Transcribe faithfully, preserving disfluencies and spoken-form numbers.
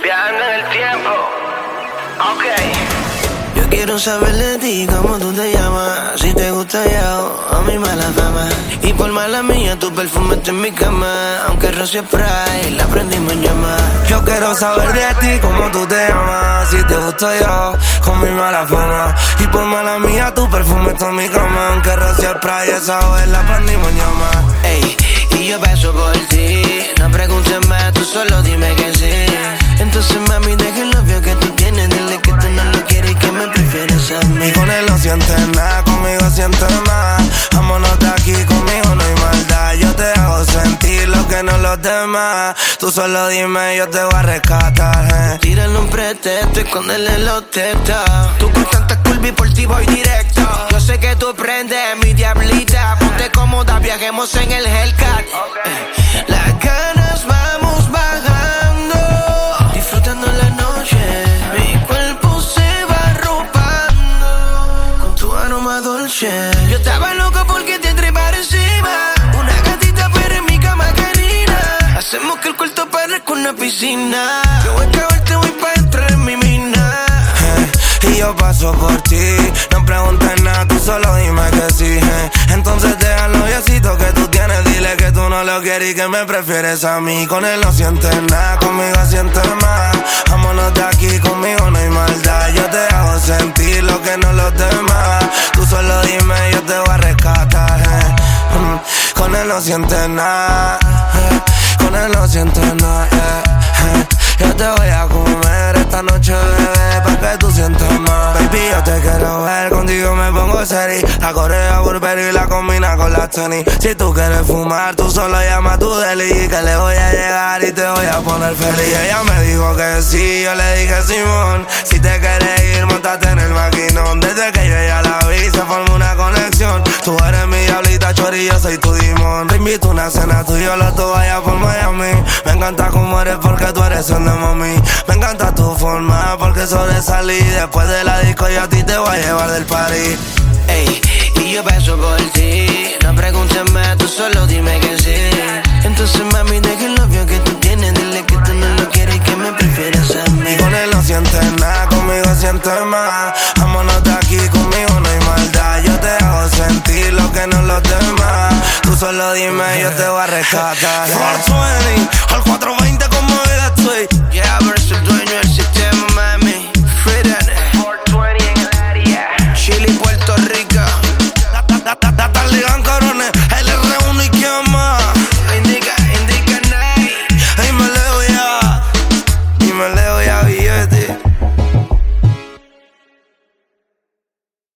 Viajando en el tiempo. Ok. Yo quiero saber de ti, cómo tú te llamas. Si te gusta yo, a mi mala fama. Y por mala mía, tu perfume está en mi cama. Aunque roce spray, la prendimos en llamas. Yo quiero saber de ti, cómo tú te llamas. Si te gusta yo, con mi mala fama. Y por mala mía, tu perfume está en mi cama. Aunque roce spray, esa vez la prendimos en llamas. Ey, y yo paso por ti. No preguntes más, tú solo dime que sí. Entonces mami, deja el novio que tú tienes. Dile que tú no lo quieres y que me prefieres a mí. Y con él no sientes nada, conmigo sientes más. Vámonos de aquí, conmigo no hay maldad. Yo te hago sentir lo que no los demás. Tú solo dime, yo te voy a rescatar, eh. Tírale un pretexto, escóndele los tetas. Tú con tanta curva y por ti voy directo. Yo sé que tú prendes mi diablita. Ponte cómoda, viajemos en el Hellcat. eh. Las ganas vamos bajando, disfrutando la noche. Mi cuerpo se va arropando con tu aroma dolce. Yo estaba loco porque te trepar encima. Una gatita pero en mi cama canina. Hacemos que el cuarto parezca una piscina. Yo voy a acabarte, voy pa' entrar en mi mina. eh. Y yo paso por ti, no preguntes nada, tú solo dime que sí, eh. Entonces deja el noviecito que tú tienes, dile que tú no lo quieres y que me prefieres a mí. Con él no sientes nada, conmigo sientes más. Vámonos de aquí, conmigo no hay maldad. Yo te hago sentir lo que no los demás. Tú solo dime, yo te voy a rescatar, eh. mm. Con él no sientes nada, eh. Con él no sientes nada, eh. eh. Yo te voy a comer esta noche, bebé, pa' que tú sientas más. Baby, yo te quiero ver, contigo me pongo serio. La correa Burberry la combina con la tenis. Si tú quieres fumar, tú solo llama a tu deli. Que le voy a llegar y te voy a poner feliz. Ella me dijo que sí, yo le dije Simón. Si te quieres ir, montate en el maquinón. Desde que yo ya la vi, se formó una conexión. Tú eres mi diablita, chori, yo soy tu dimón. Te invito a una cena, tú y yo los dos allá por Miami. Me encanta cómo eres porque tú eres un de mami. Me encanta tu forma porque sobresalí. Después de la disco yo a ti te voy a llevar del party. Ey, y yo paso por ti. No preguntes más, tú solo dime que sí. Entonces mami, deja el novio que tú tienes. Dile que tú no lo quieres y que me prefieres a mí. Y con él no sientes nada, conmigo sientes más. Vámonos de aquí, conmigo no hay maldad. Yo te hago sentir lo que no los demás. Tú solo dime, yo te voy a rescatar. cuatrocientos veinte al cuatrocientos veinte